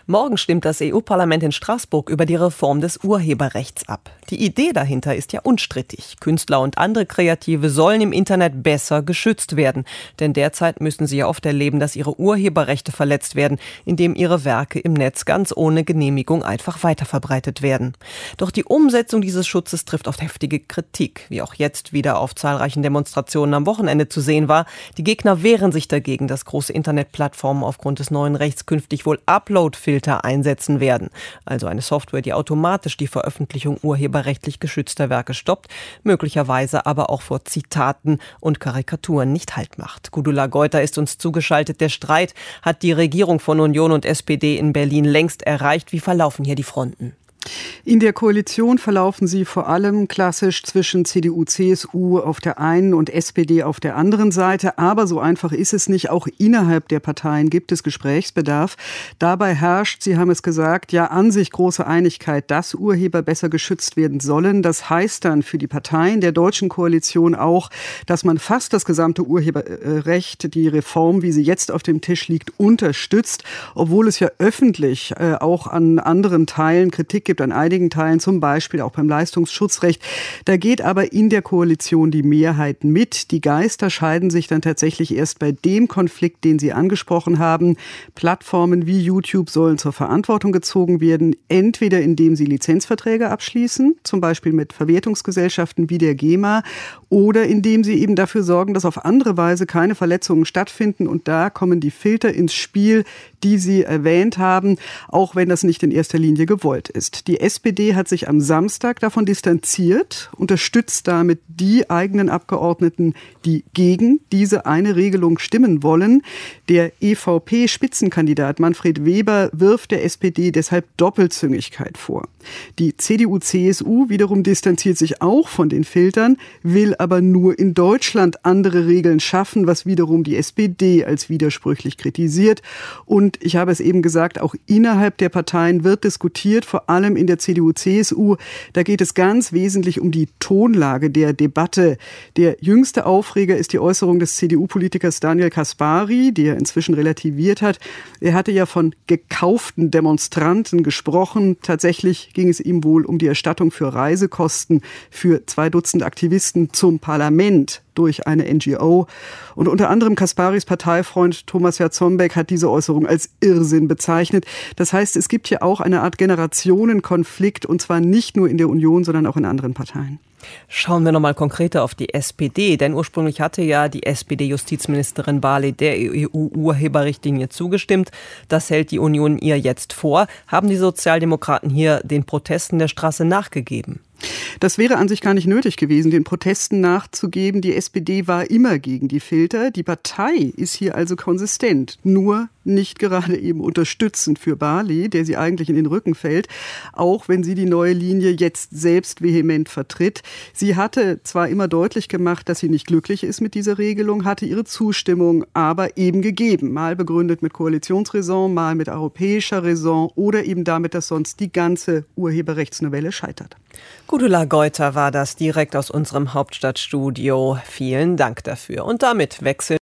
Morgen stimmt das EU-Parlament in Straßburg über die Reform des Urheberrechts ab. Die Idee dahinter ist ja unstrittig. Künstler und andere Kreative sollen im Internet besser geschützt werden. Denn derzeit müssen sie ja oft erleben, dass ihre Urheberrechte verletzt werden, indem ihre Werke im Netz ganz ohne Genehmigung einfach weiterverbreitet werden. Doch die Umsetzung dieses Schutzes trifft oft heftige Kritik, wie auch jetzt wieder auf zahlreichen Demonstrationen am Wochenende zu sehen war. Die Gegner wehren sich dagegen, dass große Internetplattformen aufgrund des neuen Rechts künftig wohl Upload-Filter einsetzen werden. Also eine Software, die automatisch die Veröffentlichung urheberrechtlich geschützter Werke stoppt, möglicherweise aber auch vor Zitaten und Karikaturen nicht Halt macht. Gudula Geuter ist uns zugeschaltet. Der Streit hat die Regierung von Union und SPD in Berlin längst erreicht. Wie verlaufen hier die Fronten? In der Koalition verlaufen sie vor allem klassisch zwischen CDU, CSU auf der einen und SPD auf der anderen Seite. Aber so einfach ist es nicht. Auch innerhalb der Parteien gibt es Gesprächsbedarf. Dabei herrscht, Sie haben es gesagt, ja an sich große Einigkeit, dass Urheber besser geschützt werden sollen. Das heißt dann für die Parteien der deutschen Koalition auch, dass man fast das gesamte Urheberrecht, die Reform, wie sie jetzt auf dem Tisch liegt, unterstützt. Obwohl es ja öffentlich auch an anderen Teilen Kritik gibt, an einigen Teilen, zum Beispiel auch beim Leistungsschutzrecht. Da geht aber in der Koalition die Mehrheit mit. Die Geister scheiden sich dann tatsächlich erst bei dem Konflikt, den Sie angesprochen haben. Plattformen wie YouTube sollen zur Verantwortung gezogen werden, entweder indem sie Lizenzverträge abschließen, zum Beispiel mit Verwertungsgesellschaften wie der GEMA, oder indem sie eben dafür sorgen, dass auf andere Weise keine Verletzungen stattfinden. Und da kommen die Filter ins Spiel, die Sie erwähnt haben, auch wenn das nicht in erster Linie gewollt ist. Die SPD hat sich am Samstag davon distanziert, unterstützt damit die eigenen Abgeordneten, die gegen diese eine Regelung stimmen wollen. Der EVP-Spitzenkandidat Manfred Weber wirft der SPD deshalb Doppelzüngigkeit vor. Die CDU-CSU wiederum distanziert sich auch von den Filtern, will aber nur in Deutschland andere Regeln schaffen, was wiederum die SPD als widersprüchlich kritisiert. Und ich habe es eben gesagt, auch innerhalb der Parteien wird diskutiert, vor allem in der CDU-CSU. Da geht es ganz wesentlich um die Tonlage der Debatte. Der jüngste Aufreger ist die Äußerung des CDU-Politikers Daniel Caspary, die er inzwischen relativiert hat. Er hatte ja von gekauften Demonstranten gesprochen. Tatsächlich ging es ihm wohl um die Erstattung für Reisekosten für 2 Dutzend Aktivisten zum Parlament durch eine NGO. Und unter anderem Casparys Parteifreund Thomas Jarzombeck hat diese Äußerung als Irrsinn bezeichnet. Das heißt, es gibt hier auch eine Art Generationenkonflikt, und zwar nicht nur in der Union, sondern auch in anderen Parteien. Schauen wir nochmal konkreter auf die SPD, denn ursprünglich hatte ja die SPD-Justizministerin Barley der EU-Urheberrichtlinie zugestimmt. Das hält die Union ihr jetzt vor. Haben die Sozialdemokraten hier den Protesten der Straße nachgegeben? Das wäre an sich gar nicht nötig gewesen, den Protesten nachzugeben. Die SPD war immer gegen die Filter. Die Partei ist hier also konsistent, nur nicht gerade eben unterstützend für Barley, der sie eigentlich in den Rücken fällt, auch wenn sie die neue Linie jetzt selbst vehement vertritt. Sie hatte zwar immer deutlich gemacht, dass sie nicht glücklich ist mit dieser Regelung, hatte ihre Zustimmung aber eben gegeben, mal begründet mit Koalitionsräson, mal mit europäischer Raison oder eben damit, dass sonst die ganze Urheberrechtsnovelle scheitert. Gudula Geuter war das direkt aus unserem Hauptstadtstudio. Vielen Dank dafür. Und damit wechseln